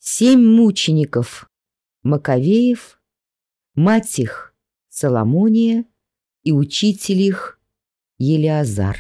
7 мучеников Маковеев, мать их Соломония и учитель их Елиазар.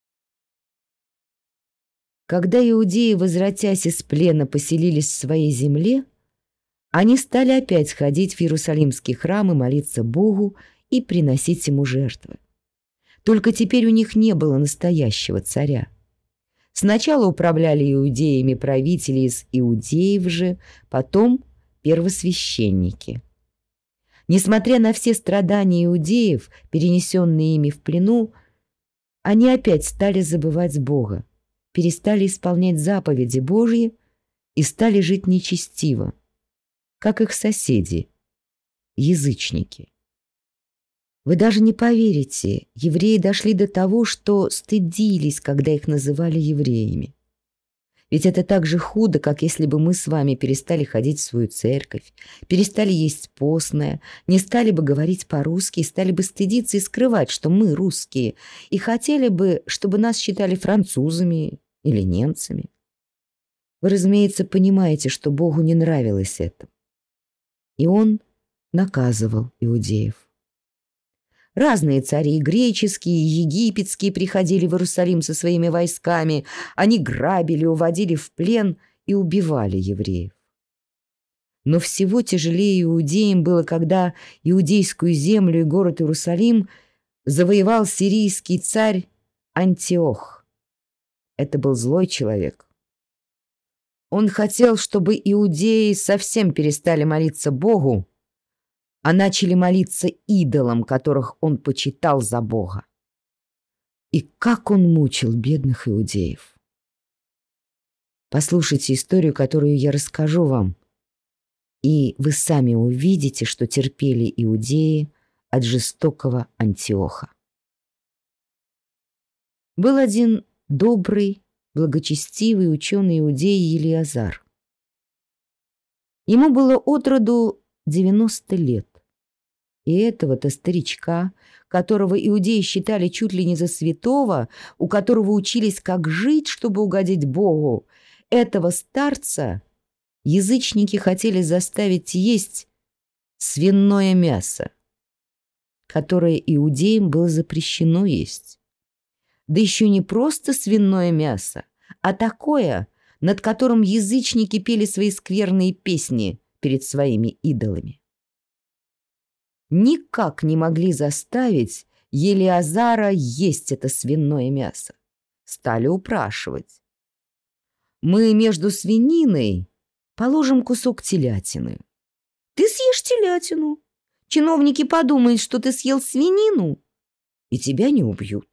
Когда иудеи, возвратясь из плена, поселились в своей земле, они стали опять ходить в Иерусалимский храм и молиться Богу и приносить Ему жертвы. Только теперь у них не было настоящего царя. Сначала управляли иудеями правители из иудеев же, потом первосвященники. Несмотря на все страдания иудеев, перенесенные ими в плену, они опять стали забывать Бога, перестали исполнять заповеди Божьи и стали жить нечестиво, как их соседи, язычники. Вы даже не поверите, евреи дошли до того, что стыдились, когда их называли евреями. Ведь это так же худо, как если бы мы с вами перестали ходить в свою церковь, перестали есть постное, не стали бы говорить по-русски, стали бы стыдиться и скрывать, что мы русские, и хотели бы, чтобы нас считали французами или немцами. Вы, разумеется, понимаете, что Богу не нравилось это. И Он наказывал иудеев. Разные цари, греческие и египетские, приходили в Иерусалим со своими войсками. Они грабили, уводили в плен и убивали евреев. Но всего тяжелее иудеям было, когда иудейскую землю и город Иерусалим завоевал сирийский царь Антиох. Это был злой человек. Он хотел, чтобы иудеи совсем перестали молиться Богу, а начали молиться идолам, которых он почитал за Бога. И как он мучил бедных иудеев. Послушайте историю, которую я расскажу вам, и вы сами увидите, что терпели иудеи от жестокого Антиоха. Был один добрый, благочестивый ученый иудей Елиазар. Ему было от роду 90 лет. И этого-то старичка, которого иудеи считали чуть ли не за святого, у которого учились, как жить, чтобы угодить Богу, этого старца язычники хотели заставить есть свиное мясо, которое иудеям было запрещено есть. Да еще не просто свиное мясо, а такое, над которым язычники пели свои скверные песни перед своими идолами. Никак не могли заставить Елиазара есть это свиное мясо. Стали упрашивать. Мы между свининой положим кусок телятины. Ты съешь телятину. Чиновники подумают, что ты съел свинину, и тебя не убьют.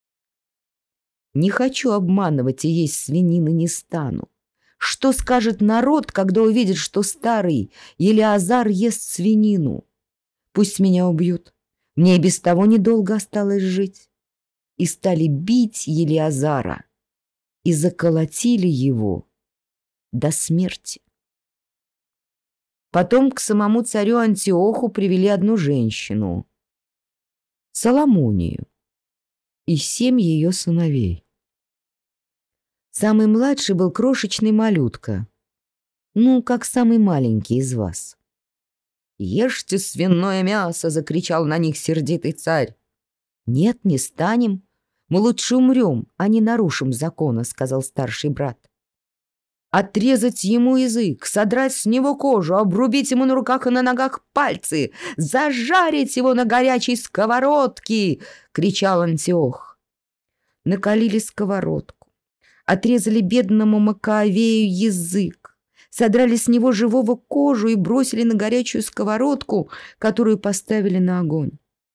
Не хочу обманывать и есть свинины не стану. Что скажет народ, когда увидит, что старый Елиазар ест свинину? Пусть меня убьют. Мне и без того недолго осталось жить. И стали бить Елиазара и заколотили его до смерти. Потом к самому царю Антиоху привели одну женщину, Соломонию, и 7 ее сыновей. Самый младший был крошечный малютка, как самый маленький из вас. «Ешьте свиное мясо!» — закричал на них сердитый царь. «Нет, не станем. Мы лучше умрем, а не нарушим закона», — сказал старший брат. «Отрезать ему язык, содрать с него кожу, обрубить ему на руках и на ногах пальцы, зажарить его на горячей сковородке!» — кричал Антиох. Накалили сковородку, отрезали бедному Маковею язык, содрали с него живого кожу и бросили на горячую сковородку, которую поставили на огонь.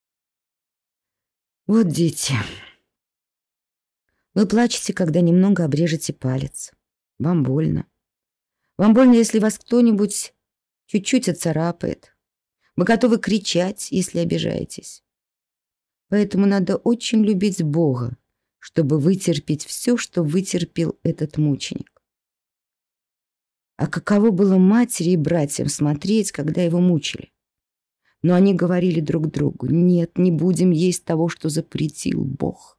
Вот, дети, вы плачете, когда немного обрежете палец. Вам больно. Вам больно, если вас кто-нибудь чуть-чуть оцарапает. Вы готовы кричать, если обижаетесь. Поэтому надо очень любить Бога, чтобы вытерпеть все, что вытерпел этот мученик. А каково было матери и братьям смотреть, когда его мучили? Но они говорили друг другу: «Нет, не будем есть того, что запретил Бог».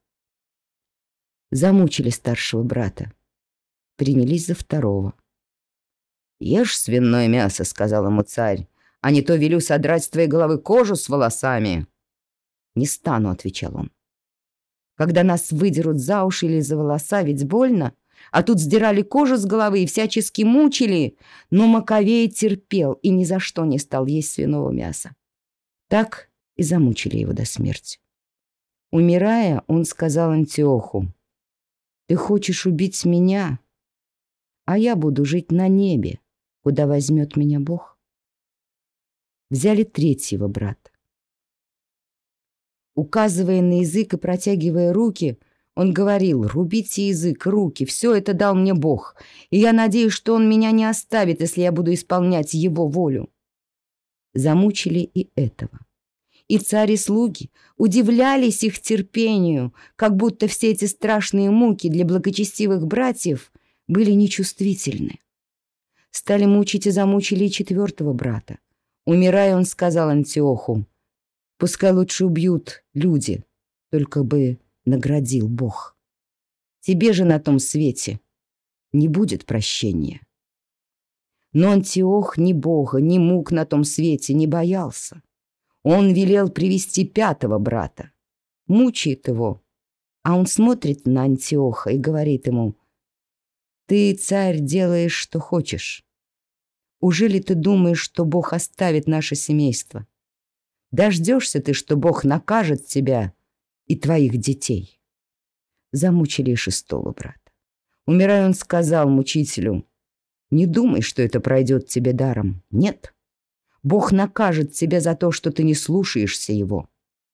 Замучили старшего брата, принялись за второго. «Ешь свиное мясо», — сказал ему царь, «а не то велю содрать с твоей головы кожу с волосами». «Не стану», — отвечал он. «Когда нас выдерут за уши или за волоса, ведь больно. А тут сдирали кожу с головы и всячески мучили». Но Маковей терпел и ни за что не стал есть свиного мяса. Так и замучили его до смерти. Умирая, он сказал Антиоху: «Ты хочешь убить меня, а я буду жить на небе, куда возьмет меня Бог». Взяли третьего брата. Указывая на язык и протягивая руки, он говорил: «Рубите язык, руки, все это дал мне Бог, и я надеюсь, что Он меня не оставит, если я буду исполнять Его волю». Замучили и этого. И царь и слуги удивлялись их терпению, как будто все эти страшные муки для благочестивых братьев были нечувствительны. Стали мучить и замучили и четвертого брата. Умирая, он сказал Антиоху: «Пускай лучше убьют люди, только бы наградил Бог. Тебе же на том свете не будет прощения». Но Антиох ни Бога, ни мук на том свете не боялся. Он велел привести пятого брата. Мучает его, а он смотрит на Антиоха и говорит ему: «Ты, царь, делаешь, что хочешь. Ужели ты думаешь, что Бог оставит наше семейство? Дождешься ты, что Бог накажет тебя и твоих детей». Замучили и шестого брата. Умирая, он сказал мучителю: «Не думай, что это пройдет тебе даром. Нет. Бог накажет тебя за то, что ты не слушаешься Его».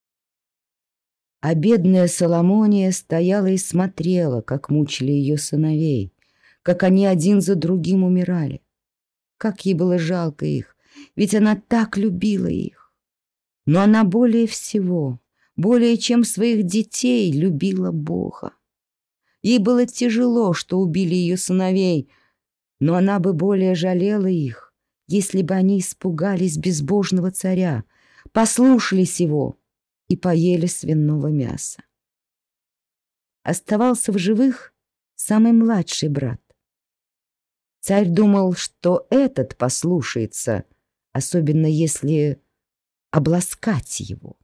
А бедная Соломония стояла и смотрела, как мучили ее сыновей, как они один за другим умирали. Как ей было жалко их, ведь она так любила их. Но она более всего, более чем своих детей, любила Бога. Ей было тяжело, что убили ее сыновей, но она бы более жалела их, если бы они испугались безбожного царя, послушались его и поели свиного мяса. Оставался в живых самый младший брат. Царь думал, что этот послушается, особенно если обласкать его.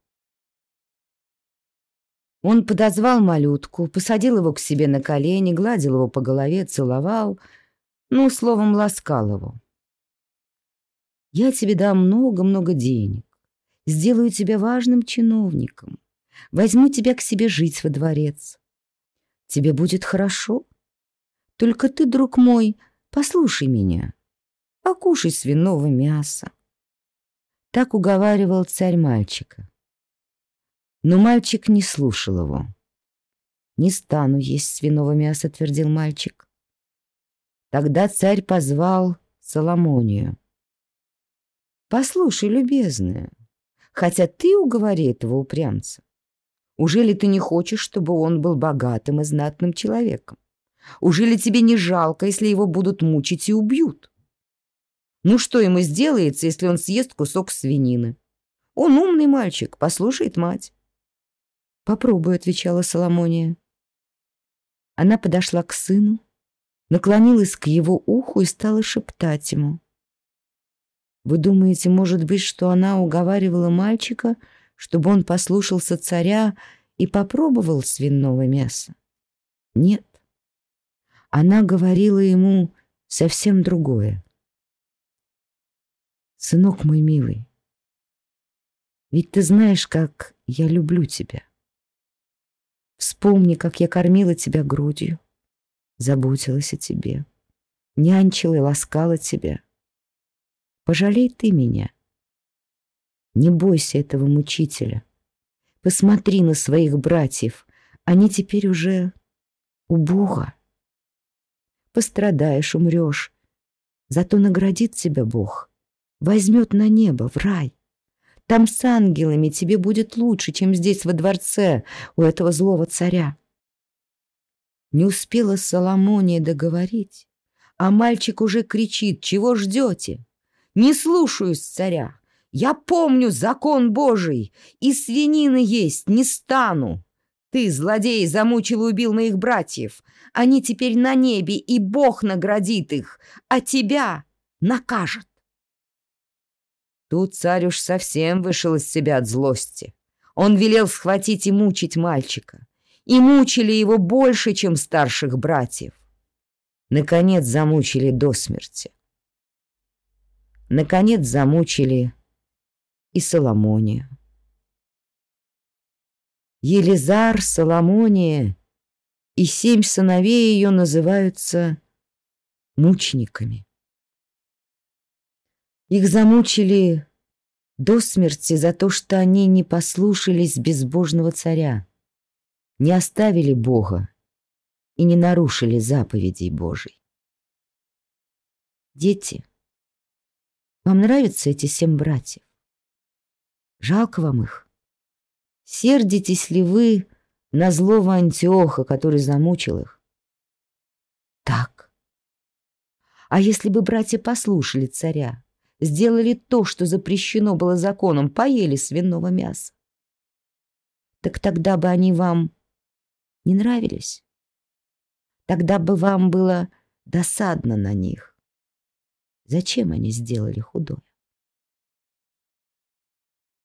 Он подозвал малютку, посадил его к себе на колени, гладил его по голове, целовал, словом, ласкал его. «Я тебе дам много-много денег, сделаю тебя важным чиновником, возьму тебя к себе жить во дворец. Тебе будет хорошо. Только ты, друг мой, послушай меня, покушай свиного мяса». Так уговаривал царь мальчика. Но мальчик не слушал его. «Не стану есть свиного мяса», — твердил мальчик. Тогда царь позвал Соломонию. «Послушай, любезная, хотя ты уговори этого упрямца. Ужели ты не хочешь, чтобы он был богатым и знатным человеком? Ужели тебе не жалко, если его будут мучить и убьют? Ну что ему сделается, если он съест кусок свинины? Он умный мальчик, послушает мать». «Попробуй», — отвечала Соломония. Она подошла к сыну, наклонилась к его уху и стала шептать ему. Вы думаете, может быть, что она уговаривала мальчика, чтобы он послушался царя и попробовал свиного мяса? Нет. Она говорила ему совсем другое. «Сынок мой милый, ведь ты знаешь, как я люблю тебя. Вспомни, как я кормила тебя грудью, заботилась о тебе, нянчила и ласкала тебя. Пожалей ты меня. Не бойся этого мучителя. Посмотри на своих братьев, они теперь уже у Бога. Пострадаешь, умрешь, зато наградит тебя Бог, возьмет на небо, в рай. Там с ангелами тебе будет лучше, чем здесь во дворце у этого злого царя». Не успела Соломония договорить, а мальчик уже кричит: «Чего ждете? Не слушаюсь царя. Я помню закон Божий, и свинины есть не стану. Ты, злодей, замучил и убил моих братьев. Они теперь на небе, и Бог наградит их. А тебя накажет. Тут царь уж совсем вышел из себя от злости. Он велел схватить и мучить мальчика. И мучили его больше, чем старших братьев. Наконец замучили до смерти. Наконец замучили и Соломонию. Елизар, Соломония и 7 сыновей ее называются мучениками. Их замучили до смерти за то, что они не послушались безбожного царя, не оставили Бога и не нарушили заповедей Божий. Дети, вам нравятся эти 7 братьев? Жалко вам их? Сердитесь ли вы на злого Антиоха, который замучил их? Так. А если бы братья послушали царя, сделали то, что запрещено было законом, поели свиного мяса, так тогда бы они вам не нравились? Тогда бы вам было досадно на них. Зачем они сделали худое?